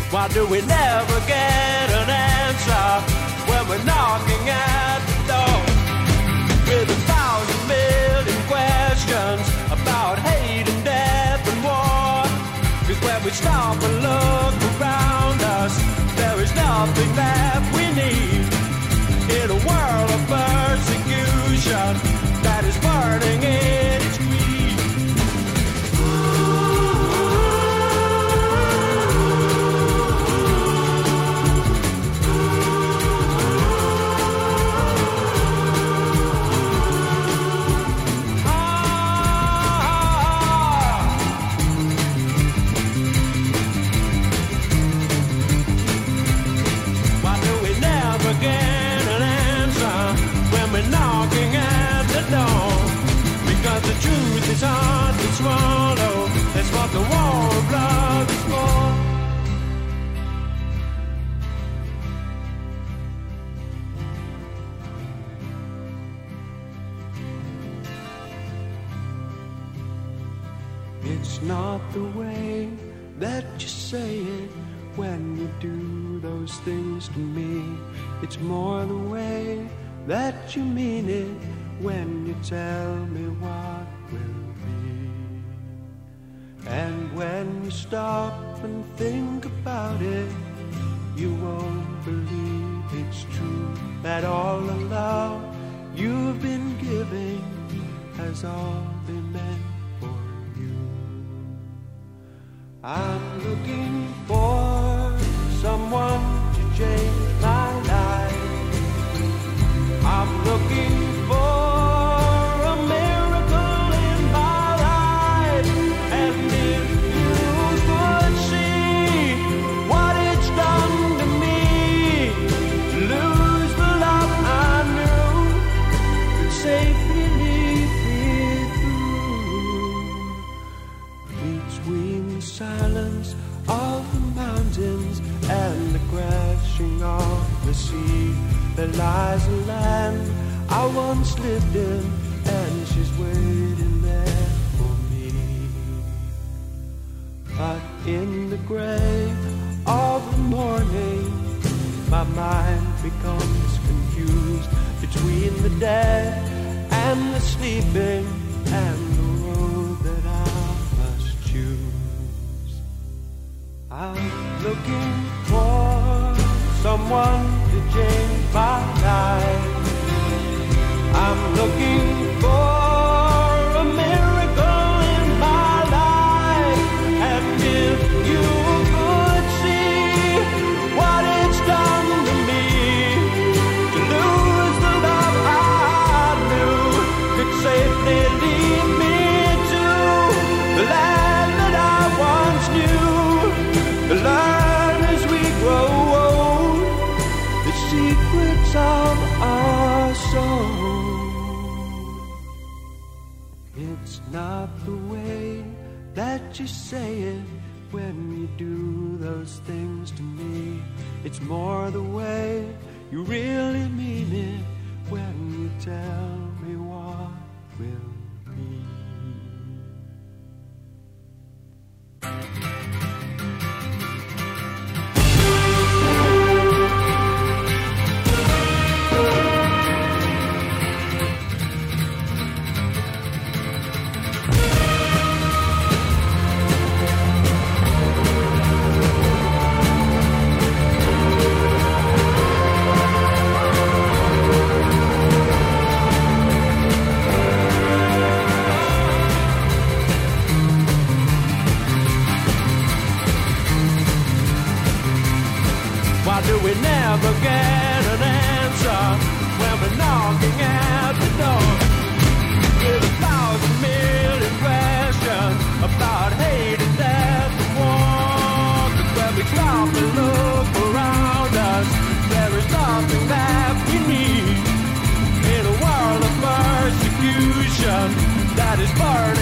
Why do we never get an answer when we're knocking at the door? With 1,000 million questions about hate and death and war. 'Cause when we stop and look around us, there is nothing that we need. In a world of persecution that is burning in its greed. Knocking at the door, because the truth is hard to swallow. That's what the war of love is for. It's not the way that you say it when you do those things to me. It's more the way that you mean it when you tell me what will be. And when you stop and think about it, you won't believe it's true, that all the love you've been giving has all been meant for you. I'm looking for someone to change my life. I'm looking for a miracle in my life. And if you could see what it's done to me, to lose the love I knew could safely lead me through. Between the silence of the mountains and the crashing of the sea, there lies a land I once lived in, and she's waiting there for me. But in the gray of the morning, my mind becomes confused between the dead and the sleeping, and the road that I must choose. I'm looking for someone to change my life. I'm looking for a miracle in my life. And if you could see what it's done to me, to lose the love I knew could safely lead me to the land that I once knew, to learn as we grow old the secrets of our soul. It's not the way that you say it when you do those things to me. It's more the way you really mean it when you tell me what will be. Why do we never get an answer when we're knocking at the door? With 1,000 million questions about hate and death and war. 'Cause when we stop and look around us, there is nothing that we need. In a world of persecution that is burning